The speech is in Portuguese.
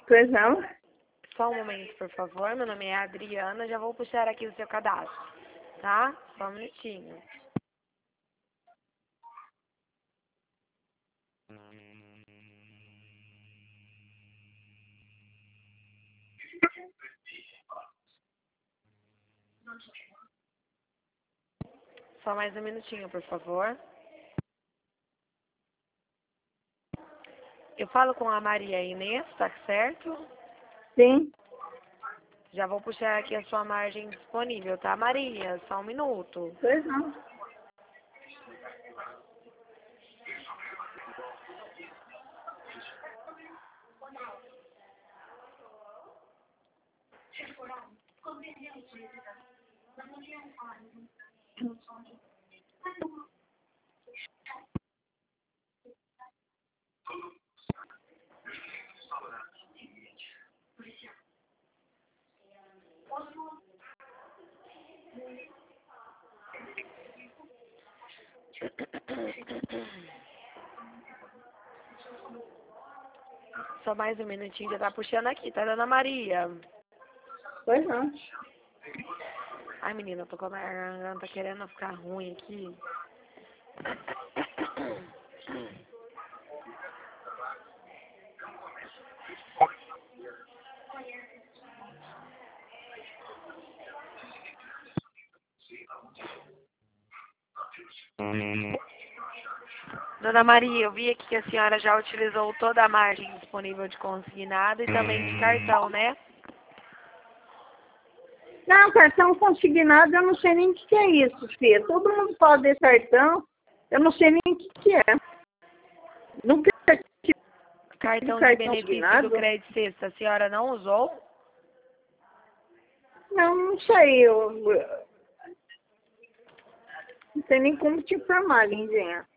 Pois não? Só um momento, por favor. Meu nome é Adriana. Já vou puxar aqui o seu cadastro, tá? Só um minutinho. Só mais um minutinho, por favor. Eu falo com a Maria Inês, tá certo? Sim. Já vou puxar aqui a sua margem disponível, tá, Maria? Só um minuto. Pois não. Só mais um minutinho, já tá puxando aqui, tá, dona Maria? Pois não. Ai, menina, eu tô com a garganta querendo ficar ruim aqui. Dona Maria, eu vi aqui que a senhora já utilizou toda a margem disponível de consignado e também de cartão, né? Não, cartão consignado, eu não sei nem o que é isso, filha. Todo mundo fala de cartão, eu não sei nem o que é. Nunca tive Cartão de cartão benefício do consignado. Crédito Sexta, a senhora não usou? Não sei, eu não sei nem como te informar, lindinha.